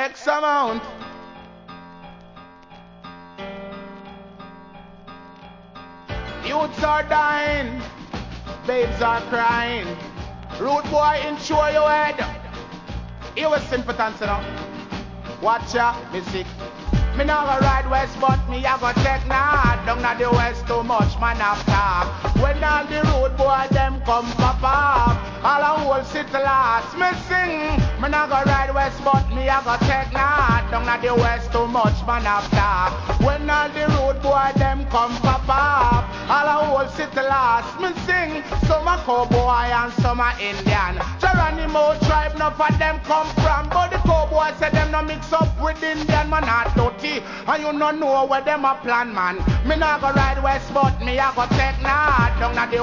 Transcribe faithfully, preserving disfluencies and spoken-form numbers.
X amount. Youths are dying, babes are crying. Rude boy, insure your head. You a sympathize now. Watch ya, me sick. Me nah go ride west, but me a go take north. Down at the west too much, man have talk. When all the road boy them come pop up, all a whole city lost. Me sing. Me nah go ride west, but me a go take north. Down at the west too much, man have talk. When all the road boy them come pop up, all a whole city lost. Me sing. Some a cowboy and some a Indian. Geronimo tribe, none of them come from. But the cowboy say them no mix up with Indian, man not dirty. And you no know where them a plan, man. Me nah go ride west, but me a go take north. Down at the